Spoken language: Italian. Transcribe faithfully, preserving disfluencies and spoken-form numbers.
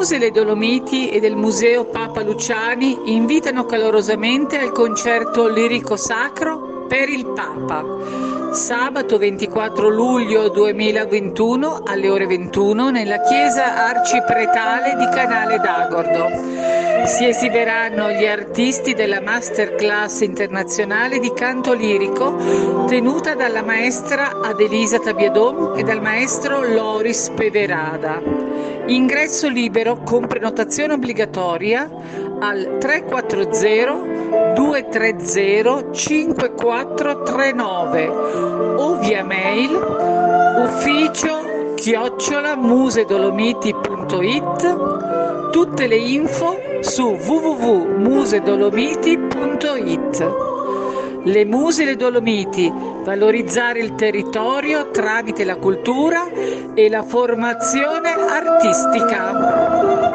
Muse Le Dolomiti e del Museo Papa Luciani invitano calorosamente al concerto lirico sacro per il Papa, sabato ventiquattro luglio duemilaventuno alle ore ventuno nella chiesa arcipretale di Canale d'Agordo. Si esibiranno gli artisti della masterclass internazionale di canto lirico tenuta dalla maestra Adelisa Tabiadon e dal maestro Loris Peverada. Ingresso libero con prenotazione obbligatoria al tre quattro zero due tre zero cinque quattro tre nove o via mail ufficio chiocciola musedolomiti punto it. Tutte le info su w w w punto musedolomiti punto it. Le Muse Le Dolomiti, valorizzare il territorio tramite la cultura e la formazione artistica.